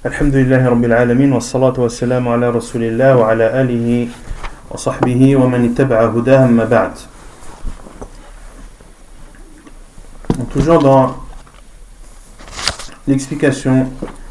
Alhamdulillahi Rabbil Alamin, wa salatu wa salam ala Rasulillah wa ala alihi wa sahbihi wa man ittaba'a hudah amma ba'd. Toujours dans l'explication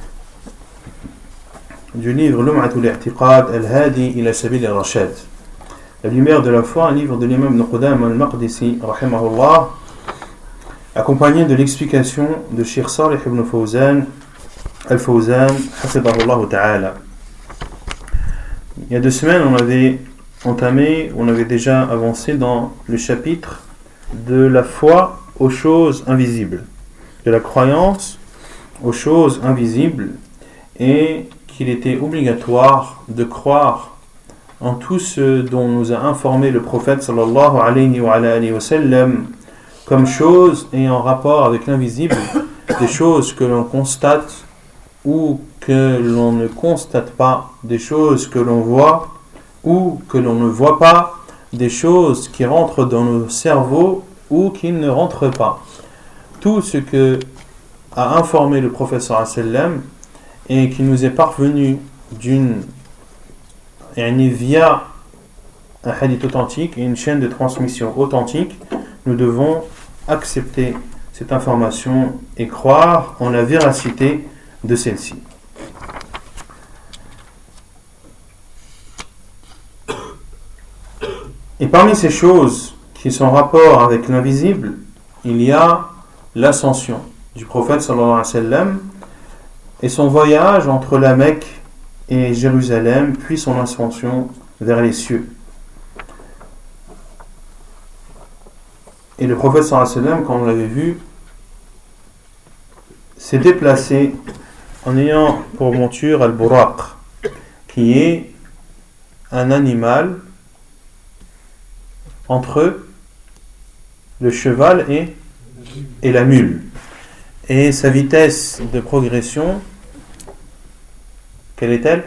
du livre Lum'atul I'tiqad al-Hadi ila Sabil al-Rashad, La lumière de la foi, un livre de l'imam Ibn Qudama al-Maqdisi rahimahullah, accompagné de l'explication de Cheikh Salih ibn Fawzan al-Fawzan hafidahullah ta'ala. Il y a 2 semaines, on avait déjà avancé dans le chapitre de la foi aux choses invisibles, de la croyance aux choses invisibles, et qu'il était obligatoire de croire en tout ce dont nous a informé le prophète sallallahu alayhi wa sallam comme choses ayant rapport avec l'invisible, des choses que l'on constate ou que l'on ne constate pas, des choses que l'on voit ou que l'on ne voit pas, des choses qui rentrent dans nos cerveaux ou qui ne rentrent pas. Tout ce que a informé le prophète sallallahu alayhi wa sallam et qui nous est parvenu via un hadith authentique et une chaîne de transmission authentique, nous devons accepter cette information et croire en la véracité de celle-ci. Et parmi ces choses qui sont en rapport avec l'invisible, il y a l'ascension du prophète sallallahu alayhi wa sallam et son voyage entre la Mecque et Jérusalem, puis son ascension vers les cieux. Et le prophète sallallahu alayhi wa sallam, comme on l'avait vu, s'est déplacé en ayant pour monture al-buraq, qui est un animal entre le cheval et la mule. Et sa vitesse de progression, quelle est-elle?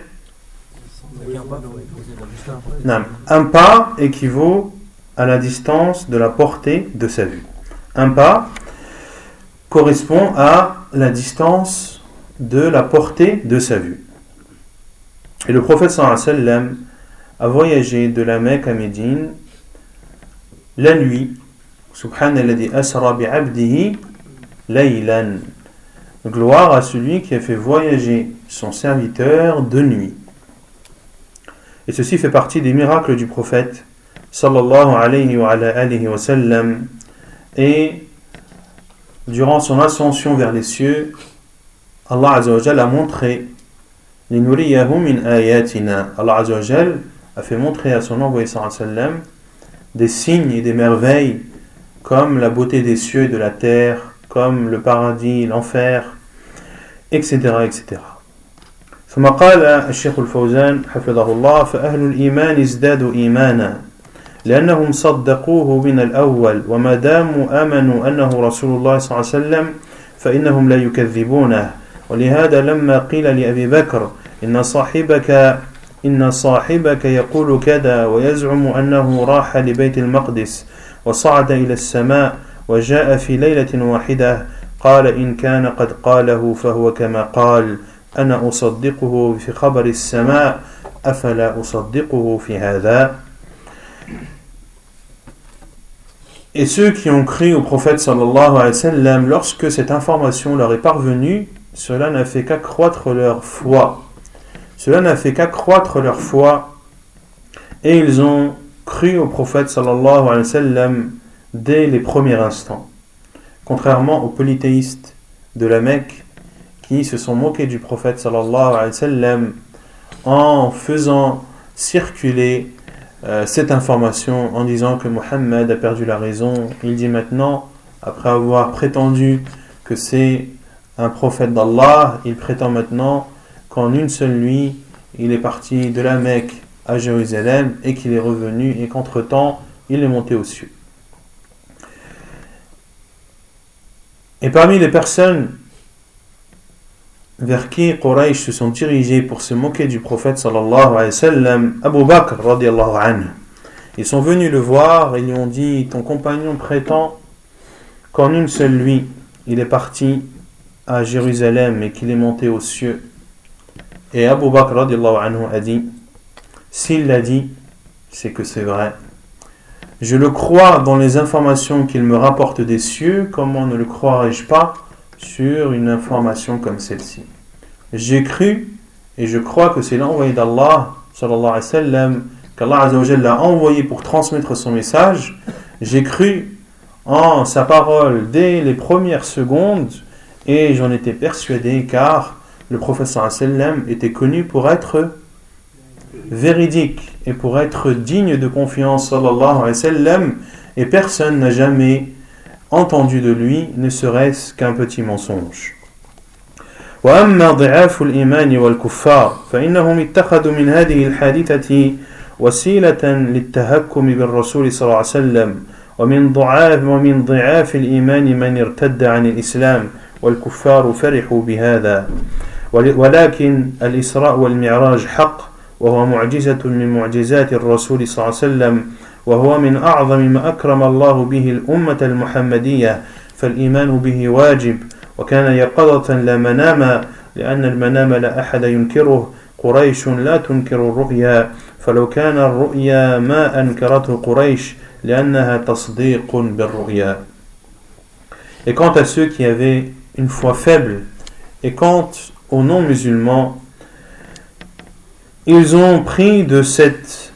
Un pas équivaut à la distance de la portée de sa vue. Un pas correspond à la distance de la portée de sa vue. Et le prophète sallallahu alayhi wa sallam a voyagé de la Mecque à Médine la nuit. Subhanalladhi asra bi'abdihi laylan. Gloire à celui qui a fait voyager son serviteur de nuit. Et ceci fait partie des miracles du prophète sallallahu alayhi wa sallam. Et durant son ascension vers les cieux, Allah Azza wa Jal a montré linuriyahu min ayatina. Allah Azza wa Jal a fait montrer à son envoyé sallallahu alayhi wa sallam des signes et des merveilles comme la beauté des cieux et de la terre, comme le paradis, l'enfer, etc. etc. ثم قال الشيخ الفوزان حفظه الله فأهل الإيمان ازدادوا إيمانا لأنهم صدقوه من الأول وما داموا آمنوا أنه رسول الله صلى الله عليه وسلم فإنهم لا يكذبونه ولهذا لما قيل لأبي بكر إن صاحبك يقول كذا ويزعم أنه راح لبيت المقدس وصعد إلى السماء وجاء في ليلة واحدة قال إن كان قد قاله فهو كما قال أنا أصدقه في خبر السماء أفلا أصدقه في هذا. Et ceux qui ont cru au prophète sallallahu alayhi wa sallam, lorsque cette information leur est parvenue, cela n'a fait qu'accroître leur foi. Cela n'a fait qu'accroître leur foi, et ils ont cru au prophète sallallahu alayhi wa sallam dès les premiers instants. Contrairement aux polythéistes de la Mecque qui se sont moqués du prophète sallallahu alayhi wa sallam en faisant circuler cette information en disant que Mohammed a perdu la raison. Il dit maintenant, après avoir prétendu que c'est un prophète d'Allah, il prétend maintenant qu'en une seule nuit il est parti de la Mecque à Jérusalem et qu'il est revenu et qu'entre-temps il est monté aux cieux. Et parmi les personnes vers qui Quraysh se sont dirigés pour se moquer du prophète sallallahu alayhi wa sallam, Abu Bakr radiyallahu anhu. Ils sont venus le voir et lui ont dit: ton compagnon prétend qu'en une seule nuit il est parti à Jérusalem et qu'il est monté aux cieux. Et Abu Bakr radiallahu anhu a dit, s'il l'a dit, c'est que c'est vrai. Je le crois dans les informations qu'il me rapporte des cieux, comment ne le croirais-je pas sur une information comme celle-ci? J'ai cru et je crois que c'est l'envoyé d'Allah, sallallahu alayhi wa sallam, qu'Allah azza wa jalla l'a envoyé pour transmettre son message. J'ai cru en sa parole dès les premières secondes et j'en étais persuadé car le prophète sallallahu alayhi wa sallam était connu pour être véridique et pour être digne de confiance sallallahu alayhi wa sallam, et personne n'a jamais entendu de lui ne serait-ce qu'un petit mensonge. وأما ضعاف الإيمان والكفار فإنهم اتخذوا من هذه الحادثة وسيلة للتهكم بالرسول صلى الله عليه وسلم ومن ضعاف الإيمان من ارتد عن الإسلام والكفار فرحوا بهذا ولكن الإسراء والمعراج حق وهو معجزة من معجزات الرسول صلى الله عليه وسلم وهو من أعظم ما أكرم الله به الأمة المحمدية فالإيمان به واجب وكان يقظة لا مناما لأن المنام لا أحد ينكره قريش لا تنكر الرؤيا فلو كان الرؤيا ما أنكرته قريش لأنها تصديق بالرؤيا. Et quant à ceux qui avaient une foi faible et quant aux non-musulmans, ils ont pris de cette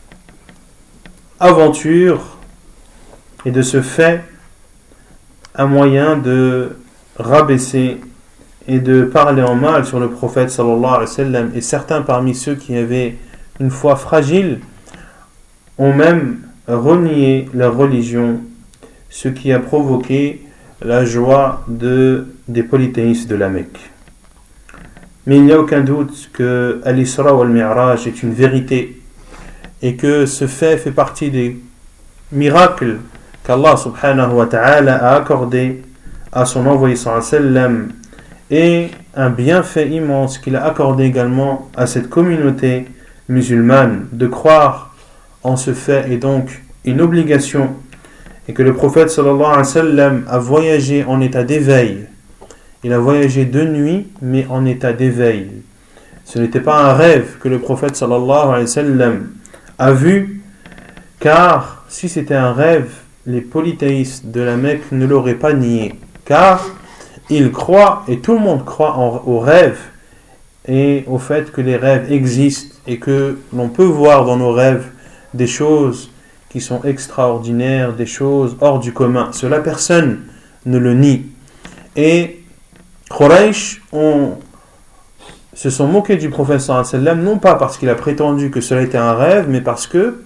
aventure et de ce fait un moyen de rabaisser et de parler en mal sur le prophète sallallahu alayhi wa sallam, et certains parmi ceux qui avaient une foi fragile ont même renié leur religion, ce qui a provoqué la joie des polythéistes de la Mecque. Mais il n'y a aucun doute que Al-Isra ou Al-Mi'raj est une vérité et que ce fait partie des miracles qu'Allah subhanahu wa ta'ala a accordé à son envoyé sallallahu alayhi wa sallam, et un bienfait immense qu'il a accordé également à cette communauté musulmane. De croire en ce fait est donc une obligation, et que le prophète sallallahu alayhi wa sallam a voyagé en état d'éveil. Il a voyagé de nuit, mais en état d'éveil. Ce n'était pas un rêve que le prophète sallallahu alayhi wa sallam a vu, car si c'était un rêve, les polythéistes de la Mecque ne l'auraient pas nié, car ils croient, et tout le monde croit aux rêves, et au fait que les rêves existent, et que l'on peut voir dans nos rêves des choses qui sont extraordinaires, des choses hors du commun. Cela, personne ne le nie. Et Quraysh se sont moqués du prophète sallallahu alayhi wa sallam, non pas parce qu'il a prétendu que cela était un rêve, mais parce que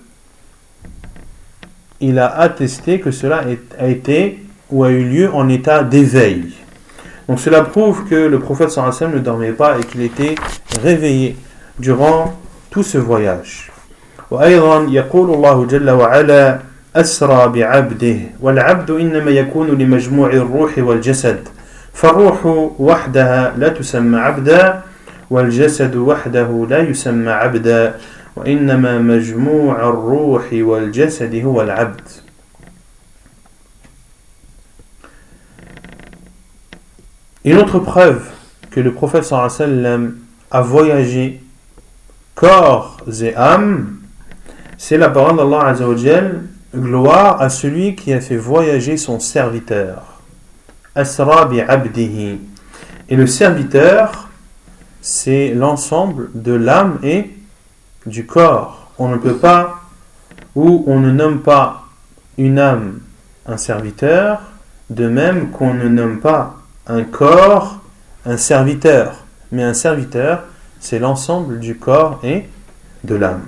il a attesté que cela a été ou a eu lieu en état d'éveil. Donc cela prouve que le prophète sallallahu alayhi wa sallam ne dormait pas et qu'il était réveillé durant tout ce voyage. وأيضا يقول الله جل وعلا أسرى بعبده والعبد إنما يكون لمجموع الروح والجسد فالروح وحدها لا تسمى عبدا والجسد وحده لا يسمى عبدا وإنما مجموع الروح والجسد هو العبد. Une autre preuve que le prophète sallallahu alayhi wa sallam a voyagé corps et âme, c'est la parole d'Allah azza wa jal, gloire à celui qui a fait voyager son serviteur. Asra bi abdihi. Et le serviteur, c'est l'ensemble de l'âme et du corps. On ne peut pas, ou on ne nomme pas une âme un serviteur, de même qu'on ne nomme pas un corps un serviteur. Mais un serviteur, c'est l'ensemble du corps et de l'âme.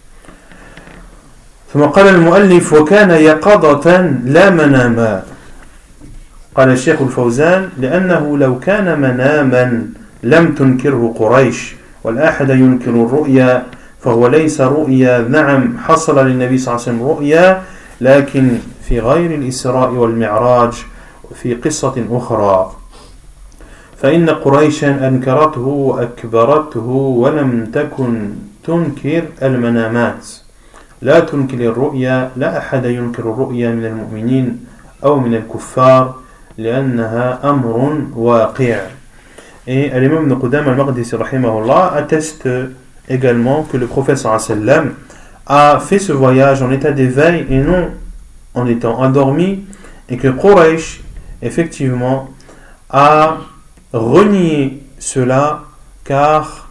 ثم قال المؤلف وكان يقظة لا مناما. قال الشيخ الفوزان لأنه لو كان مناما لم تنكره قريش والأحد ينكر الرؤيا فهو ليس رؤيا. نعم حصل للنبي صلى الله عليه وسلم رؤيا لكن في غير الإسراء والمعراج في قصة أخرى فإن قريشا أنكرته وأكبرته ولم تكن تنكر المنامات لا تنكر الرؤيا لا أحد ينكر الرؤيا من المؤمنين أو من الكفار لأنها أمر واقع. Et l'imam Ibn Qudam al-Maqdisi rahimahullah atteste également que le prophète sallallahu alayhi wa sallam a fait ce voyage en état d'éveil et non en étant endormi, et que Quraysh effectivement a renié cela car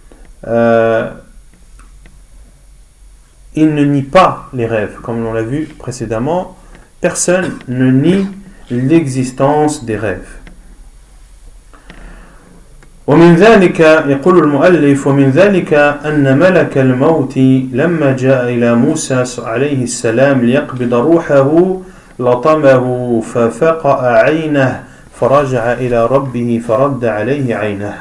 il ne nie pas les rêves, comme on l'a vu précédemment. Personne ne nie l'existence des rêves. ومن ذلك يقول المؤلف ومن ذلك أن ملك الموت لما جاء إلى موسى عليه السلام ليقبض روحه لطمه ففقأ عينه فرجع إلى ربه فرد عليه عينه.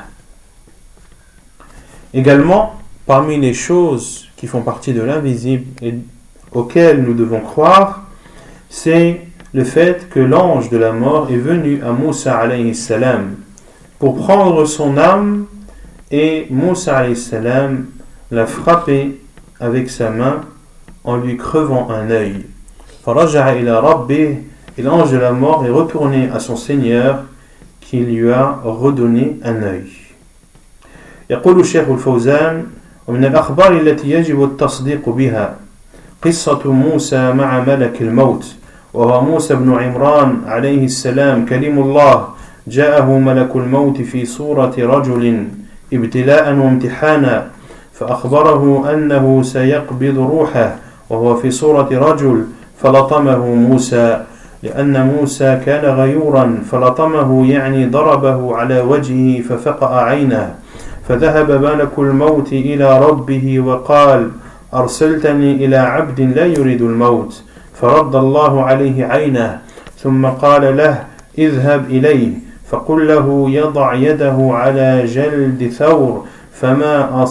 Également, parmi les choses qui font partie de l'invisible et auxquelles nous devons croire, c'est le fait que l'ange de la mort est venu à Moussa alayhi salam pour prendre son âme, et Moussa alayhi salam l'a frappé avec sa main en lui crevant un œil. Faraja'a ila rabbih, et l'ange de la mort est retourné à son Seigneur qui lui a redonné un œil. يقول الشيخ الفوزان ومن الأخبار التي يجب التصديق بها قصة موسى مع ملك الموت، وهو موسى بن عمران عليه السلام كلم الله، جاءه ملك الموت في صورة رجل ابتلاء وامتحانا، فأخبره أنه سيقبض روحه وهو في صورة رجل، فلطمه موسى لأن موسى كان غيورا، فلطمه يعني ضربه على وجهه ففقأ عينه، فذهب ملك الموت إلى ربه وقال أرسلتني إلى عبد لا يريد الموت، فرد الله عليه عينه، ثم قال له اذهب إليه فقل له يضع يده على جلد ثور فما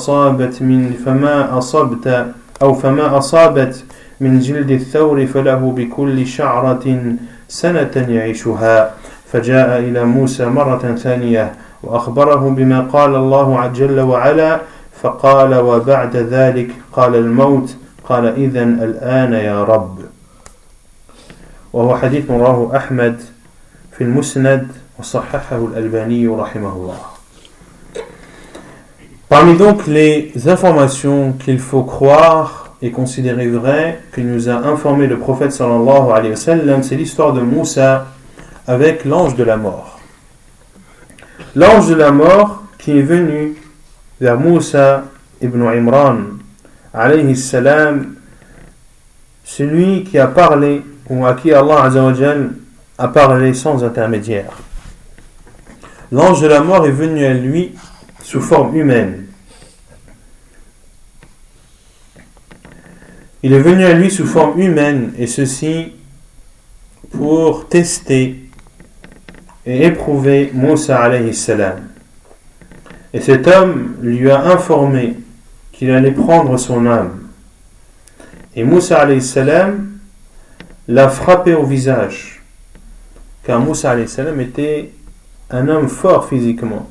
أصابت من جلد الثور فله بكل شعرة سنة يعيشها. فجاء إلى موسى مرة ثانية وأخبره بما قال الله جل وعلا، فقال وبعد ذلك قال الموت، قال إذن الآن يا رب. وهو حديث رواه أحمد في المسند وصححه الألباني رحمه الله. Parmi donc les informations qu'il faut croire et considérer vraies que nous a informé le prophète sallallahu alayhi wa sallam, c'est l'histoire de Moussa avec l'ange de la mort. L'ange de la mort qui est venu vers Moussa ibn Imran alayhi salam, celui qui a parlé ou à qui Allah azza wa jal a parlé sans intermédiaire. L'ange de la mort est venu à lui sous forme humaine. Il est venu à lui sous forme humaine, et ceci pour tester et éprouver Moussa alayhi salam. Et cet homme lui a informé qu'il allait prendre son âme. Et Moussa alayhi salam l'a frappé au visage, car Moussa alayhi salam était un homme fort physiquement.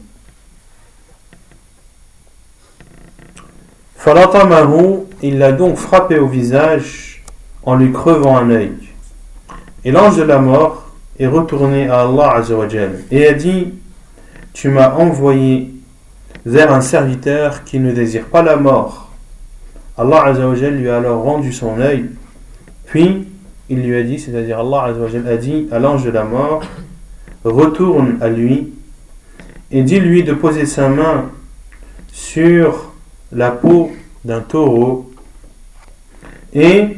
Falatamahu, il l'a donc frappé au visage en lui crevant un œil. Et l'ange de la mort est retourné à Allah azza wa jal et a dit: tu m'as envoyé vers un serviteur qui ne désire pas la mort. Allah azza wa jal lui a alors rendu son œil, puis il lui a dit, c'est-à-dire Allah azza wa jal a dit à l'ange de la mort: retourne à lui et dis-lui de poser sa main sur la peau d'un taureau, et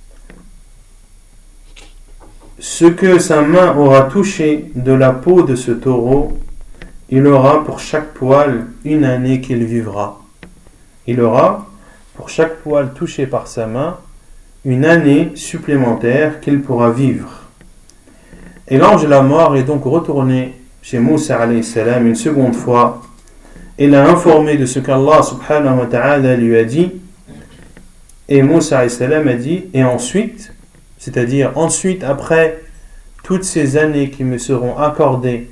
ce que sa main aura touché de la peau de ce taureau, il aura pour chaque poil une année qu'il vivra. Il aura pour chaque poil touché par sa main une année supplémentaire qu'il pourra vivre. Et l'ange de la mort est donc retourné chez Moussa alayhi salam une seconde fois et l'a informé de ce qu'Allah subhanahu wa ta'ala lui a dit. Et Moussa alayhi salam a dit: et ensuite, c'est-à-dire ensuite, après toutes ces années qui me seront accordées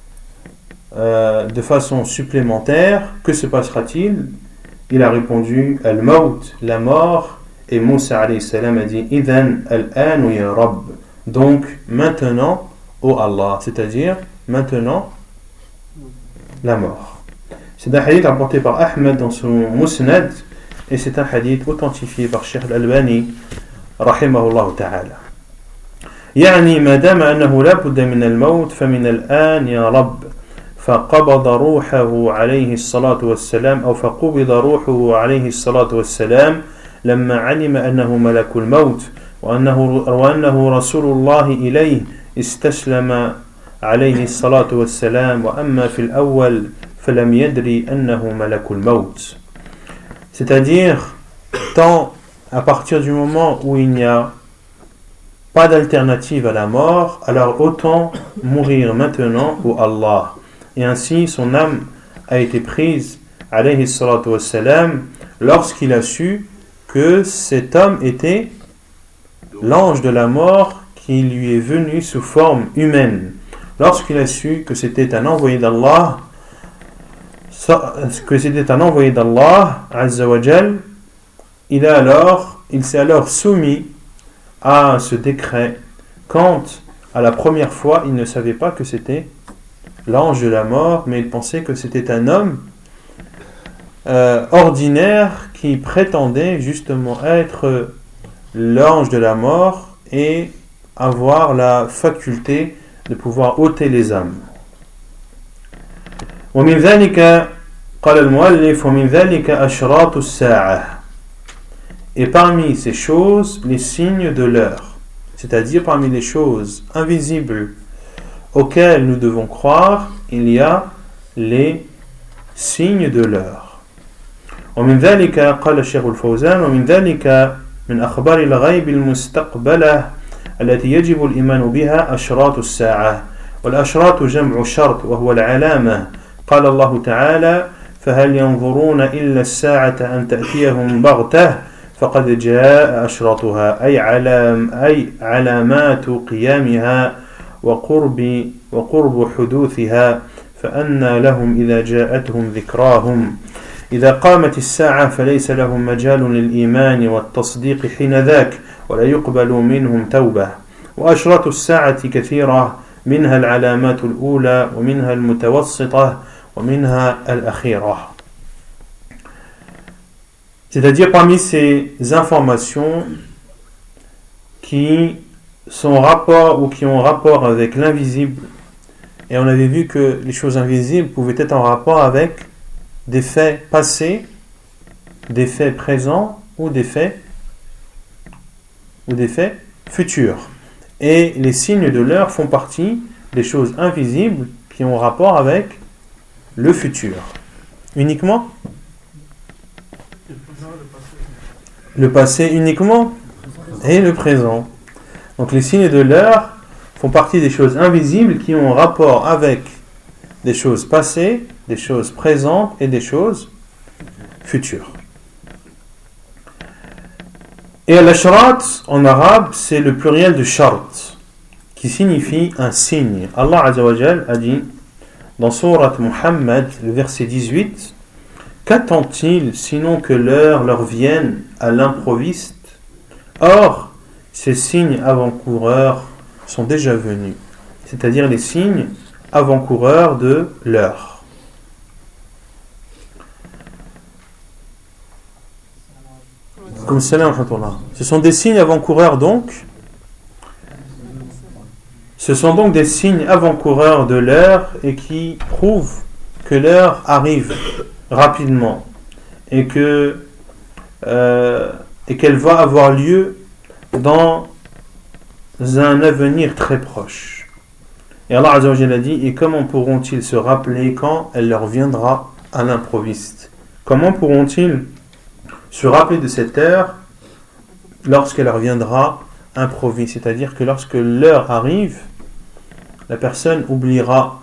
de façon supplémentaire, que se passera-t-il? Il a répondu: al-maut, la mort. Et Moussa alayhi salam a dit: idhan al-an ya Rabb, donc maintenant, ô Allah, c'est-à-dire maintenant, la mort. C'est un hadith rapporté par Ahmed dans son Musnad et c'est un hadith authentifié par Cheikh Al-Albani rahimahullah ta'ala. يعني ما دام أنه لا بد من الموت فمن الآن يا رب فقبض روحه عليه الصلاة والسلام أو فقبض روحه عليه الصلاة والسلام لما علم أنه ملك الموت وأنه رسول الله إليه استسلم عليه الصلاة والسلام وأما في الأول فلم يدري أنه ملك الموت. C'est-à-dire, tant à partir du moment où il n'y a pas d'alternative à la mort, alors autant mourir maintenant au Allah. Et ainsi, son âme a été prise, alayhi salatu wassalam, lorsqu'il a su que cet homme était l'ange de la mort qui lui est venu sous forme humaine. Lorsqu'il a su que c'était un envoyé d'Allah, Azza wa Jal, il s'est alors soumis à ce décret, quand à la première fois il ne savait pas que c'était l'ange de la mort, mais il pensait que c'était un homme ordinaire qui prétendait justement être l'ange de la mort et avoir la faculté de pouvoir ôter les âmes. ومن ذلك قال المؤلف ومن ذلك أشراط الساعة. Et parmi ces choses, les signes de l'heure, c'est-à-dire parmi les choses invisibles auxquelles nous devons croire, il y a les signes de l'heure. ومن ذلك قال الشيخ الفوزان ومن ذلك من أخبار الغيب المستقبلة التي يجب الإيمان بها أشراط الساعة والأشراط جمع شرط وهو العلامة قال الله تعالى فهل ينظرون إلا الساعة أن تأتيهم بغتة فقد جاء أشراطها أي علامات قيامها وقرب حدوثها فأنى لهم إذا جاءتهم ذكراهم إذا قامت الساعة فليس لهم مجال للإيمان والتصديق حين ذاك ولا يقبل منهم توبة وأشراط الساعة كثيرة منها العلامات الأولى ومنها المتوسطة ومنها الأخيرة. C'est-à-dire parmi ces informations qui sont rapport ou qui ont rapport avec l'invisible, et on avait vu que les choses invisibles pouvaient être en rapport avec des faits passés, des faits présents ou des faits futurs. Et les signes de l'heure font partie des choses invisibles qui ont rapport avec le futur. Uniquement le passé uniquement et le présent. Donc les signes de l'heure font partie des choses invisibles qui ont rapport avec des choses passées, des choses présentes et des choses futures. Et al-ashrat en arabe c'est le pluriel de shart qui signifie un signe. Allah Azza wa Jal a dit dans Sourate Muhammad, le verset 18, qu'attend-il sinon que l'heure leur vienne à l'improviste? Or, ces signes avant-coureurs sont déjà venus, c'est-à-dire les signes avant-coureurs de l'heure. Comme salam, ce sont des signes avant-coureurs donc. Ce sont donc des signes avant-coureurs de l'heure et qui prouvent que l'heure arrive rapidement et qu'elle va avoir lieu dans un avenir très proche. Et Allah Azza wa Jalla dit, et comment pourront-ils se rappeler quand elle leur viendra à l'improviste? Comment pourront-ils se rappeler de cette heure lorsqu'elle leur viendra improviste? C'est-à-dire que lorsque l'heure arrive, la personne oubliera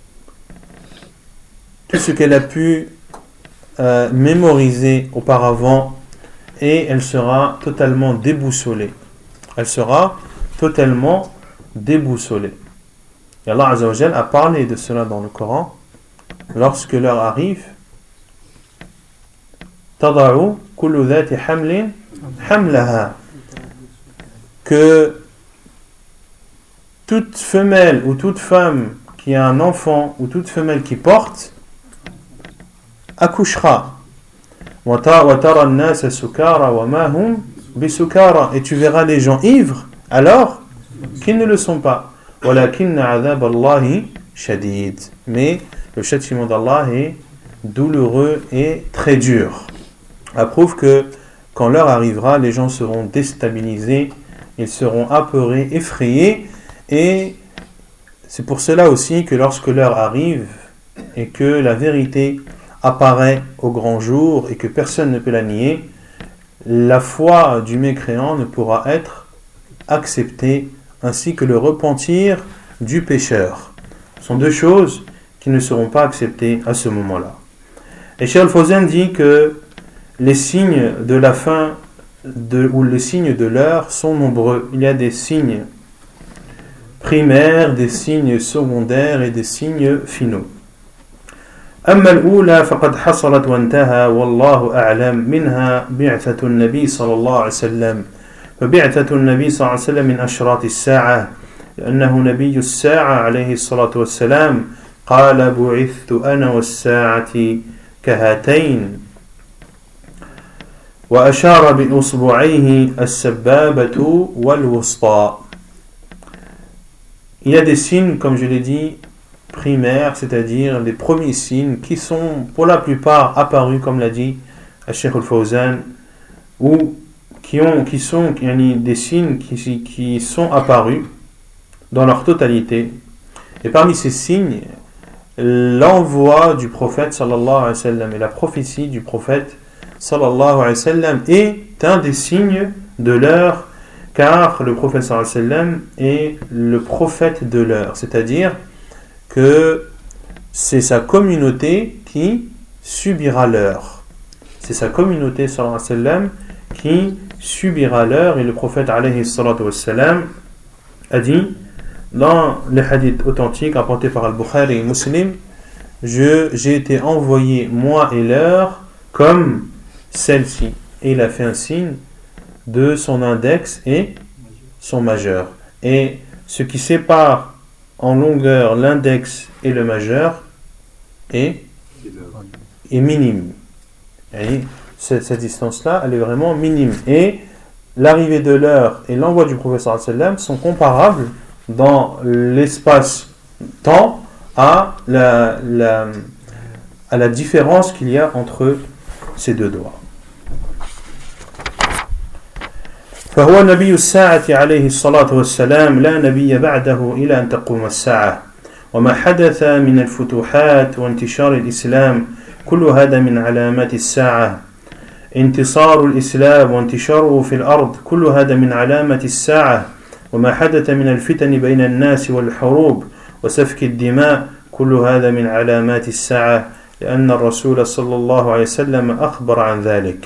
tout ce qu'elle a pu mémoriser auparavant et elle sera totalement déboussolée. Elle sera totalement déboussolée. Et Allah Azza wa Jal a parlé de cela dans le Coran. Lorsque l'heure arrive, tada'u kullu dhati hamlin hamlaha, que toute femelle ou toute femme qui a un enfant ou toute femelle qui porte accouchera. وَتَرَى النَّاسَ سُكَارَى وَمَا هُمْ بِسُكَارَى. Et tu verras les gens ivres alors qu'ils ne le sont pas. وَلَكِنَّ عَذَابَ اللَّهِ شَدِيدٌ. Mais le châtiment d'Allah est douloureux et très dur. Ça prouve que quand l'heure arrivera, les gens seront déstabilisés, ils seront apeurés, effrayés, et c'est pour cela aussi que lorsque l'heure arrive et que la vérité apparaît au grand jour et que personne ne peut la nier, la foi du mécréant ne pourra être acceptée, ainsi que le repentir du pécheur. Ce sont deux choses qui ne seront pas acceptées à ce moment-là. Et Cheikh Al-Fawzan dit que les signes de la fin ou les signes de l'heure sont nombreux. Il y a des signes primaires, des signes secondaires et des signes finaux. أما الأولى فقد حصلت وانتهى والله أعلم منها بعثة النبي صلى الله عليه وسلم فبعثة النبي صلى الله عليه وسلم من أشراط الساعة لأنه نبي الساعة عليه الصلاة والسلام قال بعثت أنا والساعة كهاتين وأشار بإصبعيه السبابة والوسطى. Il y a des signes, comme je l'ai dit, primaires, c'est-à-dire les premiers signes qui sont pour la plupart apparus, comme l'a dit Cheikh Al-Fawzan, ou qui sont des signes qui sont apparus dans leur totalité. Et parmi ces signes, l'envoi du prophète sallallahu alayhi wa sallam et la prophétie du prophète sallallahu alayhi wa sallam est un des signes de l'heure, car le prophète sallallahu alayhi wa sallam est le prophète de l'heure, c'est-à-dire que c'est sa communauté qui subira l'heure. C'est sa communauté sallallahu alayhi wa sallam qui subira l'heure, et le prophète alayhi salatu wa sallam a dit dans les hadiths authentiques rapportés par Al-Bukhari et Muslim: j'ai été envoyé, moi et l'heure, comme celle-ci. Et il a fait un signe de son index et son majeur. Et ce qui sépare en longueur l'index et le majeur est minime. Et cette distance-là, elle est vraiment minime. Et l'arrivée de l'heure et l'envoi du prophète sallallahu alayhi wa sallam sont comparables dans l'espace-temps à la différence qu'il y a entre ces deux doigts. فهو نبي الساعة عليه الصلاة والسلام لا نبي بعده إلى أن تقوم الساعة وما حدث من الفتوحات وانتشار الإسلام كل هذا من علامات الساعة انتصار الإسلام وانتشاره في الأرض كل هذا من علامة الساعة وما حدث من الفتن بين الناس والحروب وسفك الدماء كل هذا من علامات الساعة لأن الرسول صلى الله عليه وسلم أخبر عن ذلك.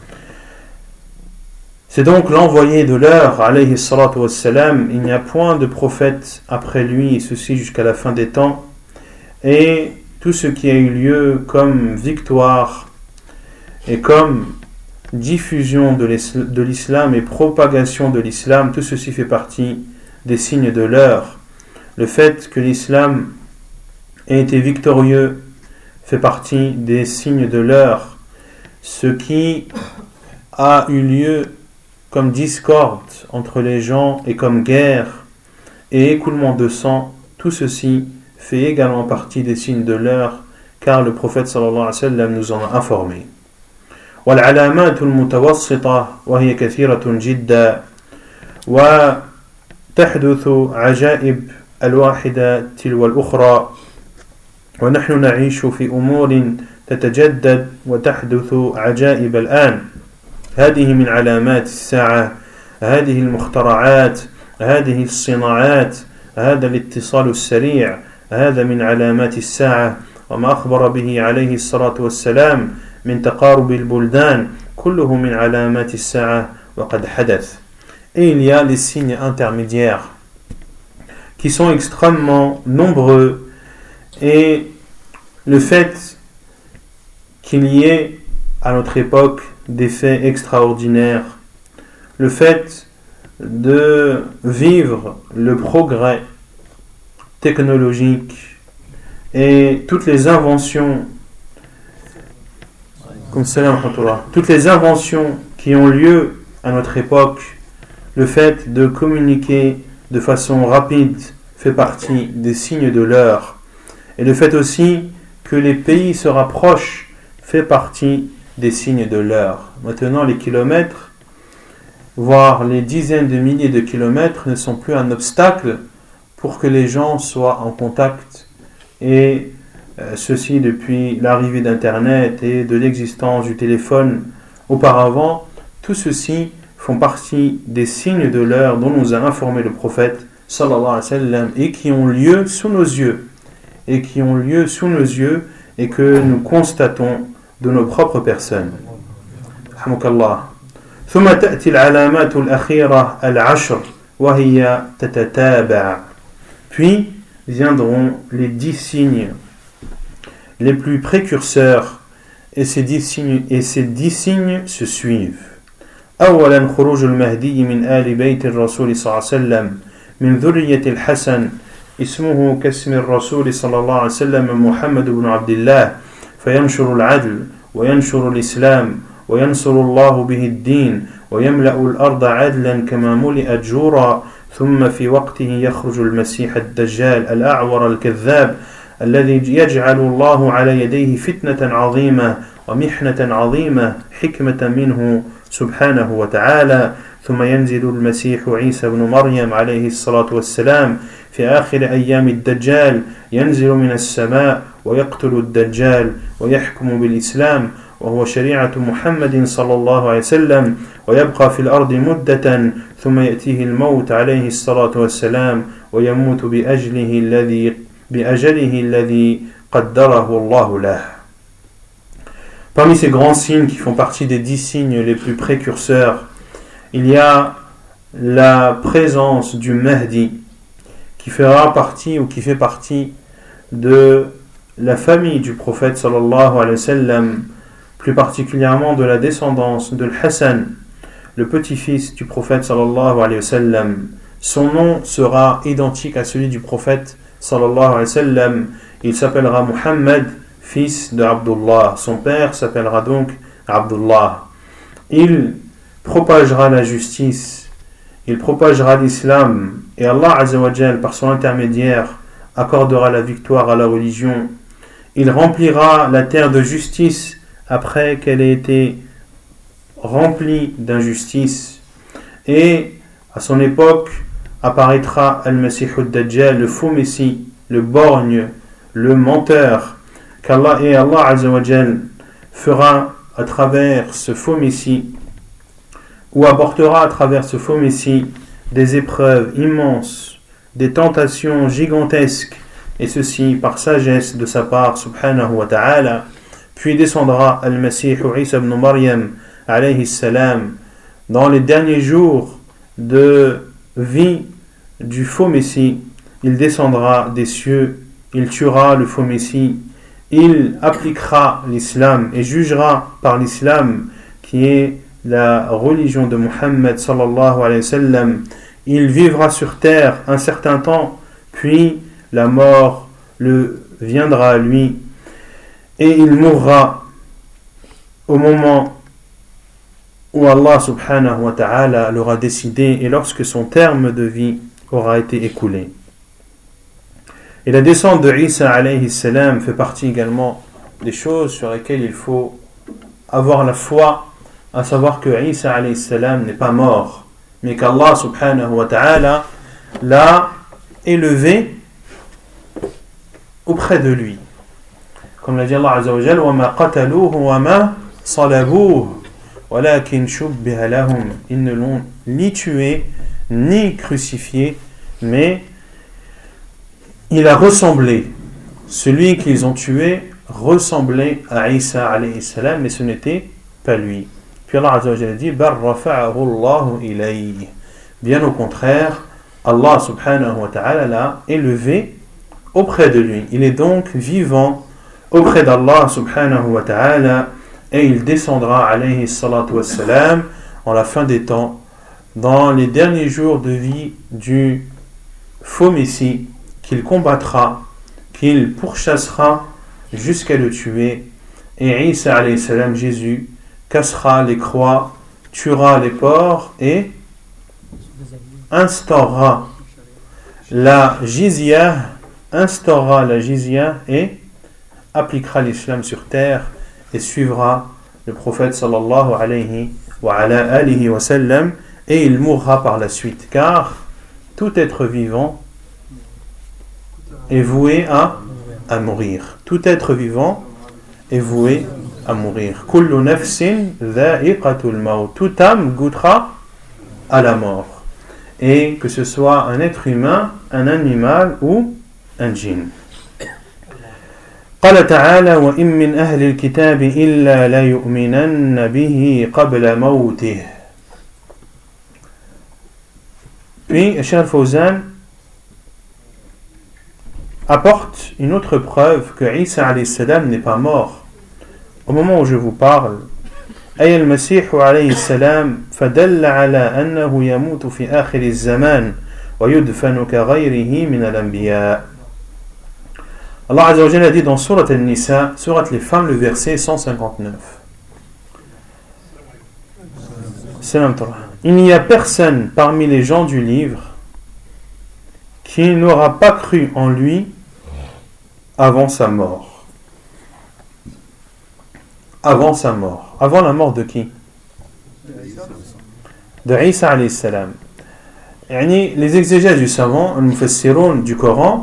C'est donc l'envoyé de l'heure, alayhi salatu wassalam. Il n'y a point de prophète après lui, et ceci jusqu'à la fin des temps. Et tout ce qui a eu lieu comme victoire et comme diffusion de l'islam et propagation de l'islam, tout ceci fait partie des signes de l'heure. Le fait que l'islam ait été victorieux fait partie des signes de l'heure. Ce qui a eu lieu comme discorde entre les gens et comme guerre et écoulement de sang, tout ceci fait également partie des signes de l'heure, car le prophète sallallahu alayhi wa sallam nous en a informé. والعلامات المتوسطة وهي كثيرة جدا وتحدث عجائب الواحدة تلو الأخرى ونحن نعيش في أمور تتجدد وتحدث عجائب الآن. هذه من علامات الساعة، هذه المخترعات، هذه الصناعات، هذا الاتصال السريع، هذا من علامات الساعة. وما أخبر به عليه الصلاة والسلام من تقارب البلدان كله من علامات الساعة وقد حدث. Et il y a les signes intermédiaires qui sont extrêmement nombreux, et le fait qu'il y ait à notre époque des faits extraordinaires, le fait de vivre le progrès technologique et toutes les inventions Comme salam wa rahmatullah. Toutes les inventions qui ont lieu à notre époque, le fait de communiquer de façon rapide fait partie des signes de l'heure. Et le fait aussi que les pays se rapprochent fait partie des signes de l'heure. Maintenant, les kilomètres, voire les dizaines de milliers de kilomètres ne sont plus un obstacle pour que les gens soient en contact. Et ceci depuis l'arrivée d'Internet et de l'existence du téléphone auparavant, tout ceci font partie des signes de l'heure dont nous a informé le prophète sallallahu alayhi wa sallam et qui ont lieu sous nos yeux et que nous constatons de nos propres personnes. Rahmukallah. ثم تأتي العلامات الأخيرة العشر وهي تتتابع. Puis viendront les 10 signes les plus précurseurs et ces 10 signes se suivent. أولا خروج المهدي من آل بيت الرسول صلى الله عليه وسلم من ذرية الحسن اسمه كاسم الرسول صلى الله عليه وسلم محمد بن عبد الله فينشر العدل وينشر الإسلام وينصر الله به الدين ويملأ الأرض عدلا كما ملئت جورا ثم في وقته يخرج المسيح الدجال الأعور الكذاب الذي يجعل الله على يديه فتنة عظيمة ومحنة عظيمة حكمة منه سبحانه وتعالى ثم ينزل المسيح عيسى بن مريم عليه الصلاة والسلام في آخر أيام الدجال ينزل من السماء ويقتل الدجال ويحكم بالإسلام وهو شريعة محمد صلى الله عليه وسلم ويبقى في الأرض مدة ثم يأتيه الموت عليه الصلاة والسلام ويموت بأجله الذي قدره الله له. Parmi ces grands signes qui font partie des 10 signes les plus précurseurs, il y a la présence du Mahdi qui fera partie ou qui fait partie de la famille du prophète sallallahu alayhi wa sallam, plus particulièrement de la descendance de Hassan, le petit-fils du prophète sallallahu alayhi wa sallam. Son nom sera identique à celui du prophète sallallahu alayhi wa sallam. Il s'appellera Muhammad, fils de Abdullah. Son père s'appellera donc Abdullah. Il propagera la justice, il propagera l'islam, et Allah Azza wa Jal, par son intermédiaire, accordera la victoire à la religion. Il remplira la terre de justice après qu'elle ait été remplie d'injustice. Et à son époque apparaîtra Al-Masih al-Dajjal, le faux messie, le borgne, le menteur, qu'Allah et Allah Azza wa Jal fera à travers ce faux messie, ou apportera à travers ce faux messie des épreuves immenses, des tentations gigantesques, et ceci par sagesse de sa part subhanahu wa ta'ala. Puis descendra Al-Masih Isa ibn Maryam alayhi salam dans les derniers jours de vie du faux messie. Il descendra des cieux, il tuera le faux messie, il appliquera l'islam et jugera par l'islam qui est la religion de Muhammad sallallahu alayhi wa sallam. Il vivra sur terre un certain temps, puis la mort le viendra à lui et il mourra au moment où Allah subhanahu wa ta'ala l'aura décidé et lorsque son terme de vie aura été écoulé. Et la descente de Isa alayhi salam fait partie également des choses sur lesquelles il faut avoir la foi, à savoir que Isa alayhi salam n'est pas mort, mais qu'Allah subhanahu wa ta'ala l'a élevé auprès de lui. Comme l'a dit Allah Azza wa Jalla, وَمَا قَتَلُوهُ وَمَا صَلَبُوهُ وَلَكِنْ شُبِّهَ لَهُمْ. Ils ne l'ont ni tué, ni crucifié, mais il a ressemblé. Celui qu'ils ont tué ressemblait à Isa alayhi salam, mais ce n'était pas lui. Puis Allah Azza wa Jalla dit بَلْ رَفَعَهُ اللَّهُ إِلَيْهِ. Bien au contraire, Allah subhanahu wa ta'ala l'a élevé auprès de lui. Il est donc vivant auprès d'Allah subhanahu wa ta'ala et il descendra alayhi salatu wassalam en la fin des temps, dans les derniers jours de vie du faux messie, qu'il combattra, qu'il pourchassera jusqu'à le tuer et Isa alayhi salam, Jésus, cassera les croix, tuera les porcs et instaurera la jizya et appliquera l'islam sur terre et suivra le prophète sallallahu alayhi wa ala alihi wa sallam, et il mourra par la suite, car tout être vivant est voué à mourir. Tout être vivant est voué à mourir. Kullu nafsin dha'iqatul maut. Toute âme goûtera à la mort. Et que ce soit un être humain, un animal ou un djinn. قال تعالى وإن من أهل الكتاب إلا ليؤمنن به قبل موته. Puis Cheikh Al-Fawzan apporte une autre preuve que Isa alayhi salam n'est pas mort. Au moment où je vous parle, أي المسيح عليه السلام فدل على أنه يموت في آخر الزمان ويدفن كغيره من الأنبياء. Allah Azza wa Jalla a dit dans Surat An-Nisa, Surat les femmes, le verset 159. Il n'y a personne parmi les gens du livre qui n'aura pas cru en lui avant sa mort. Avant sa mort. Avant la mort de qui? De Isa alayhi salam. Les exégètes du savant, les mufassiroun du Coran,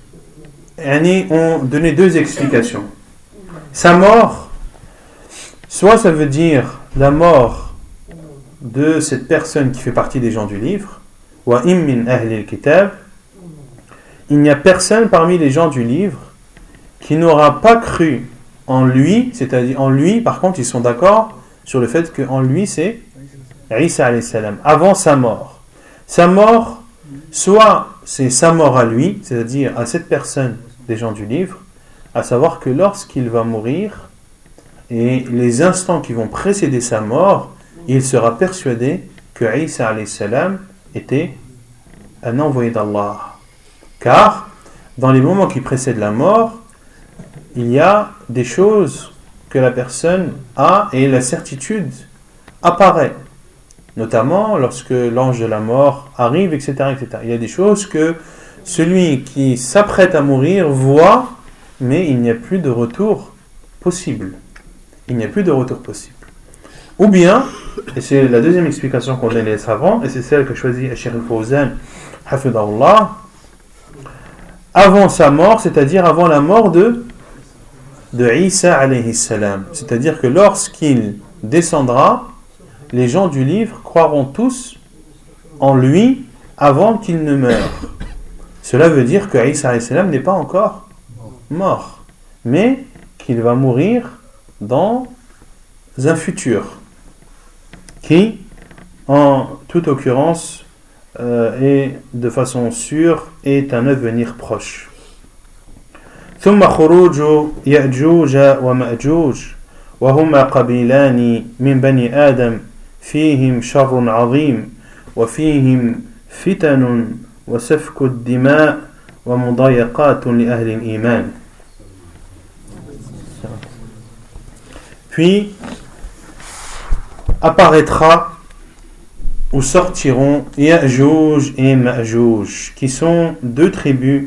ont donné deux explications. Sa mort, soit ça veut dire la mort de cette personne qui fait partie des gens du livre, wa im min ahli al-kitab, il n'y a personne parmi les gens du livre qui n'aura pas cru en lui, c'est-à-dire en lui, par contre ils sont d'accord sur le fait qu'en lui c'est Isa alayhi salam, avant sa mort. Sa mort, soit c'est sa mort à lui, c'est-à-dire à cette personne des gens du livre, à savoir que lorsqu'il va mourir et les instants qui vont précéder sa mort, il sera persuadé que Isa alayhi salam était un envoyé d'Allah. Car dans les moments qui précèdent la mort, il y a des choses que la personne a et la certitude apparaît. Notamment lorsque l'ange de la mort arrive, etc., etc. Il y a des choses que celui qui s'apprête à mourir voit, mais il n'y a plus de retour possible. Il n'y a plus de retour possible. Ou bien, et c'est la deuxième explication qu'ont donné les savants, et c'est celle que choisit Cheikh Al-Fawzan, hafidahullah, avant sa mort, c'est-à-dire avant la mort de Isa alayhi salam. C'est-à-dire que lorsqu'il descendra, les gens du livre croiront tous en lui avant qu'il ne meure. Cela veut dire que Isa alayhi salam n'est pas encore mort, mais qu'il va mourir dans un futur qui, en toute occurrence, et de façon sûre, est un avenir proche. ثم خروج يأجوج ومأجوج وهما قبيلان من بني آدم فيهم شر عظيم وفيهم فتن وسفك الدماء ومضايقات لأهل الإيمان. Puis apparaîtra ou sortiront Ya'jouj et Ma'jouj, qui sont deux tribus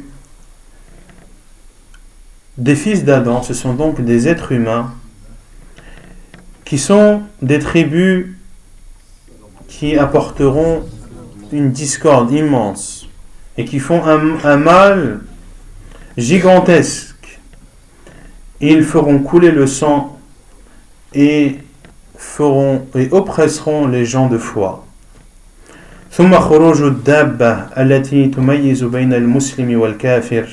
des fils d'Adam. Ce sont donc des êtres humains qui sont des tribus qui apporteront une discorde immense et qui font un mal gigantesque. Ils feront couler le sang et oppresseront les gens de foi. ثم خروج الدابة التي تميز بين المسلم والكافر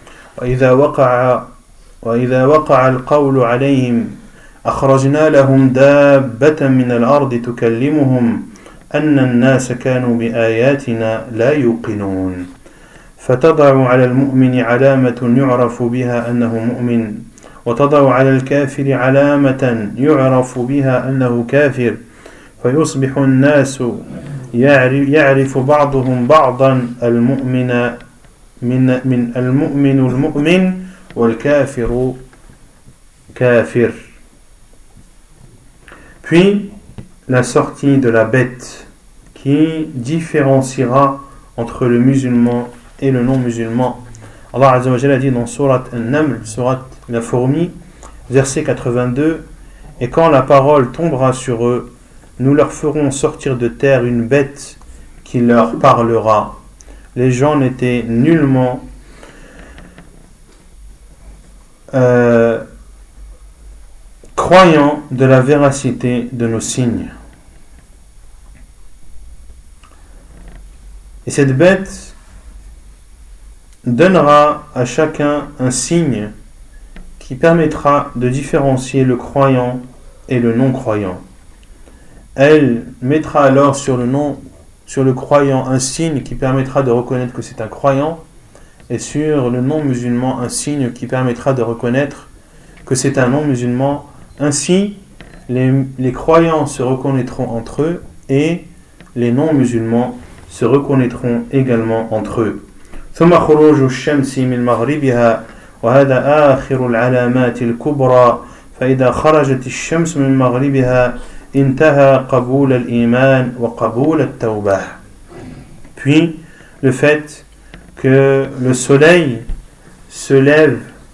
وإذا وقع القول عليهم أخرجنا لهم دابة من الأرض تكلمهم أن الناس كانوا بآياتنا لا يوقنون فتضع على المؤمن علامة يعرف بها أنه مؤمن وتضع على الكافر علامة يعرف بها أنه كافر فيصبح الناس يعرف بعضهم بعضا المؤمن المؤمن والكافر كافر Puis la sortie de la bête qui différenciera entre le musulman et le non-musulman. Allah Azza wa Jalla a dit dans Surat An-Naml, Surat la fourmi, verset 82, et quand la parole tombera sur eux, nous leur ferons sortir de terre une bête qui leur parlera. Les gens n'étaient nullement croyants de la véracité de nos signes. Et cette bête donnera à chacun un signe qui permettra de différencier le croyant et le non-croyant. Elle mettra alors sur le croyant un signe qui permettra de reconnaître que c'est un croyant, et sur le non-musulman un signe qui permettra de reconnaître que c'est un non-musulman. Ainsi, les croyants se reconnaîtront entre eux et les non-musulmans se reconnaîtront également entre eux. ثم خروج الشمس من مغربها وهذا آخر العلامات الكبرى فإذا خرجت الشمس من مغربها انتهى قبول الإيمان وقبول التوبة. Puis le fait que le soleil se lève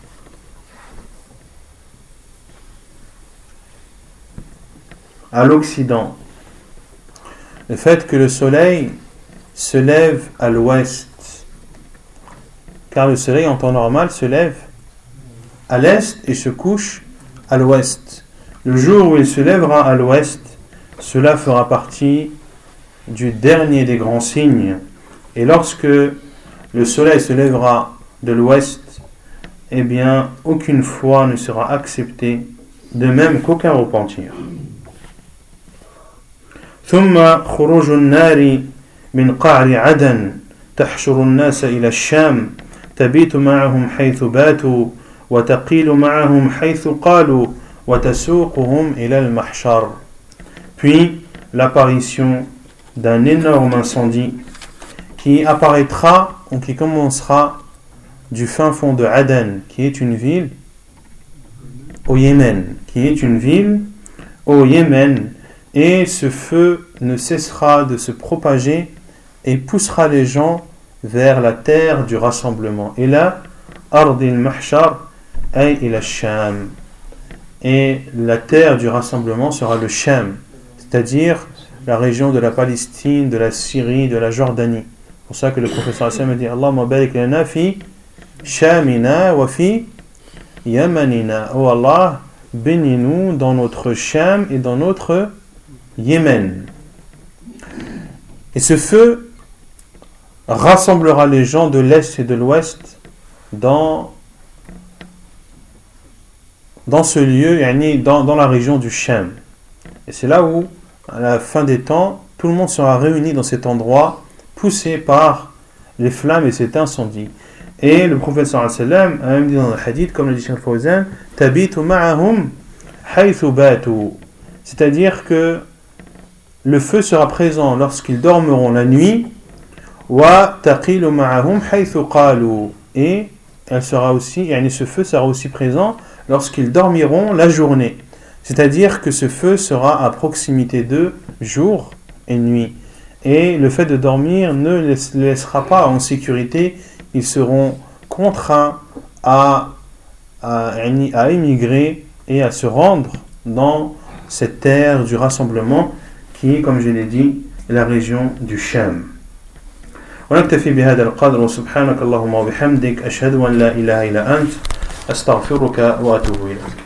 à l'occident, le fait que le soleil se lève à l'ouest, car le soleil en temps normal se lève à l'est et se couche à l'ouest. Le jour où il se lèvera à l'ouest, cela fera partie du dernier des grands signes. Et lorsque le soleil se lèvera de l'ouest, eh bien, aucune foi ne sera acceptée, de même qu'aucun repentir. ثم خروج النار من قعر عدن تحشر الناس إلى الشام تبيت معهم حيث باتوا وتقيل معهم حيث قالوا وتسوقهم إلى المحشر. Puis l'apparition d'un énorme incendie qui apparaîtra ou qui commencera du fin fond de Aden, qui est une ville au Yémen, et ce feu ne cessera de se propager et poussera les gens vers la terre du rassemblement. Et là, Ardil Mahshar ay ila Sham. Et la terre du rassemblement sera le Sham, c'est-à-dire la région de la Palestine, de la Syrie, de la Jordanie. C'est pour ça que le professeur Hassan a dit Allahumma barik lana fi Shamina wa fi Yamanina. Oh Allah, bénis-nous dans notre Sham et dans notre Yémen. Et ce feu rassemblera les gens de l'Est et de l'Ouest dans ce lieu, dans la région du Sham. Et c'est là où, à la fin des temps, tout le monde sera réuni dans cet endroit, poussé par les flammes et cet incendie. Et le prophète sallallahu alayhi wa sallam a même dit dans le hadith, comme le dit Cheikh Fawzan, tabitu ma'ahum haythu batu. C'est-à-dire que le feu sera présent lorsqu'ils dormiront la nuit, wa taqilu ma'ahum haythu qalu. Et elle sera aussi, ce feu sera aussi présent lorsqu'ils dormiront la journée. C'est-à-dire que ce feu sera à proximité d'eux jour et nuit. Et le fait de dormir ne les laissera pas en sécurité. Ils seront contraints à émigrer et à se rendre dans cette terre du rassemblement qui est, comme je l'ai dit, la région du Sham. ونكتفي بهذا القدر وسبحانك اللهم وبحمدك أشهد أن لا إله إلا أنت أستغفرك وأتوب إليك.